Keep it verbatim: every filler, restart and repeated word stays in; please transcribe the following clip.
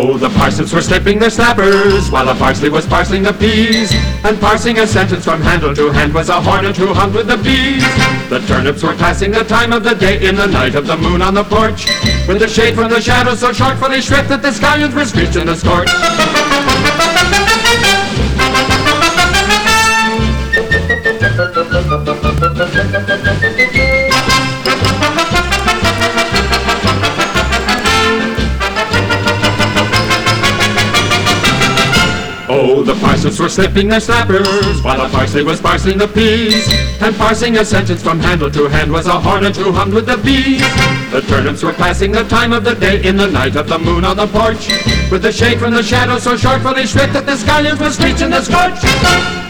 Oh, the parsons were snipping their snappers, while the parsley was parceling the peas. And parsing a sentence from handle to hand was a hornet who hummed with the bees. The turnips were passing the time of the day in the night of the moon on the porch, with the shade from the shadows so short fully shrift that the scallions were screeched in the scorch. Oh, the parsons were snipping their snappers, while the parsley was parceling the peas. And parsing a sentence from handle to hand was a hornet who hummed with the bees. The turnips were passing the time of the day in the night of the moon on the porch, with the shade from the shadow so short fully shrift that the scallions were screeching the scorch.